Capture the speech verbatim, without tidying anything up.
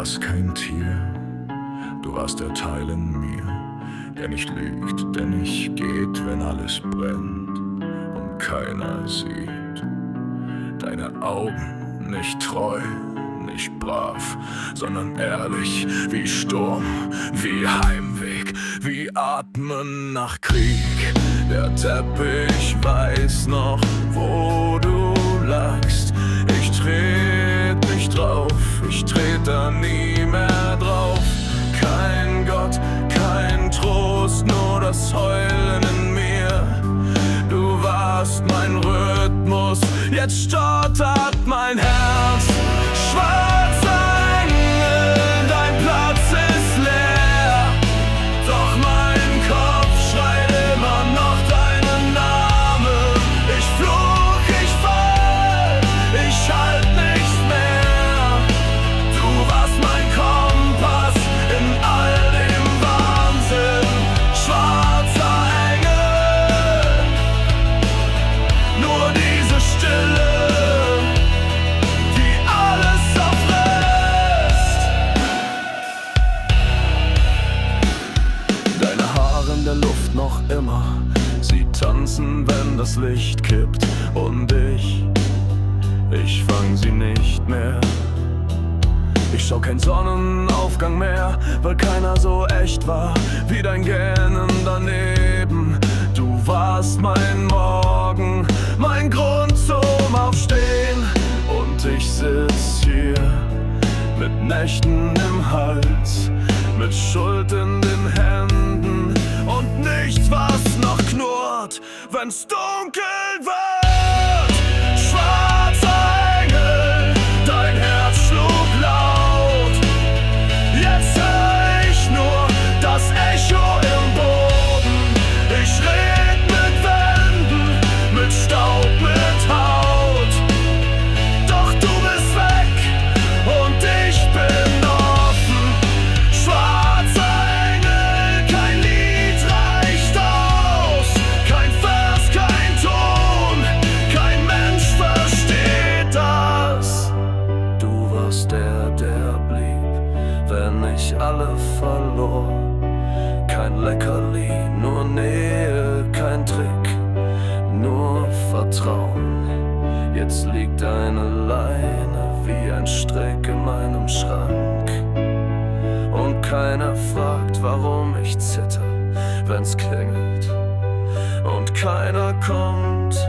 warst kein Tier, du warst der Teil in mir, der nicht lügt, der nicht geht, wenn alles brennt und keiner sieht. Deine Augen nicht treu, nicht brav, sondern ehrlich wie Sturm, wie Heimweg, wie Atmen nach Krieg. Der Teppich weiß noch, wo du lagst. Ich tret nicht drauf, ich tret da nie mehr drauf. Kein Gott, kein Trost, nur das Heulen in mir. Du warst mein Rhythmus, jetzt stottert mein Herz. Schwarzer Engel, dein Platz ist leer, doch mein Kopf schreit immer noch deinen Namen. Ich fluch, ich fall, ich halt nichts mehr. Du warst mein Kompass in all dem Wahnsinn. Schwarzer Engel, nur diese Stille, die alles auffrisst. Deine Haare in der Luft noch immer, sie tanzen, wenn das Licht kippt. Und ich, ich fang sie nicht mehr. Ich schau kein Sonnenaufgang mehr, weil keiner so echt war wie dein Gähnen daneben. Du warst mein Morgen, mein Grund zum Aufstehen. Und ich sitz hier mit Nächten im Hals, mit Schuld in den Händen und nichts, was noch knurrt, wenn's dunkel wird. Schwarzer Engel, dein Herz schlug laut. Jetzt hör ich nur das Echo im Boden. Ich red mit Wänden, mit Staub, mit Haut. Doch du bist weg und ich bin offen. Schwarzer Engel, kein Lied reicht aus. Kein Vers, kein Ton, kein Mensch versteht das. Du warst der, der blieb, wenn ich alle verlor. Kein Leckerli, nur Nähe, kein Trick, nur Vertrauen. Jetzt liegt eine Leine wie ein Strick in meinem Schrank. Und keiner fragt, warum ich zitter, wenn's klingelt. Und keiner kommt,